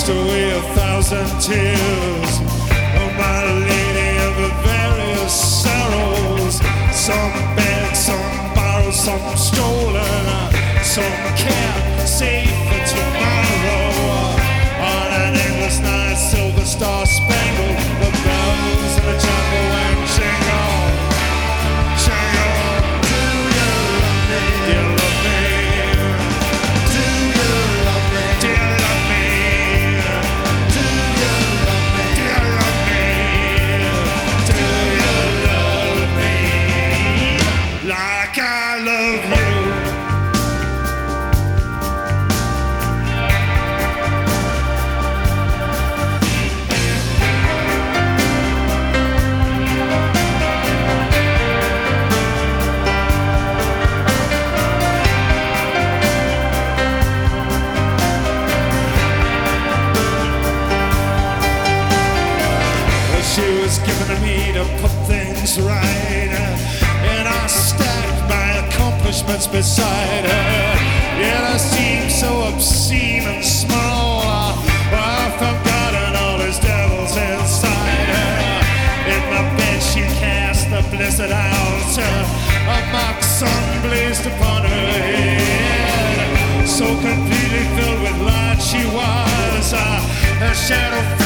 washed away 1,000 tears. Oh, my lady of the various sorrows. Some bad, some borrowed, some stolen, some kept safe for tomorrow. On an endless night, silver star spangled, the bells and the jungle and jingle, jingle. Do you love me? Do you love me? Do you love me? Do you love me? Do you love me? Do you love me? Do you love me? Like I love you. She was given to me to put things right, and I stacked my accomplishments beside her. Yet I seemed so obscene and small, I've forgotten all those devils inside her. In my bed she cast the blessed out, a mock sun blazed upon her head. So completely filled with light she was, her shadow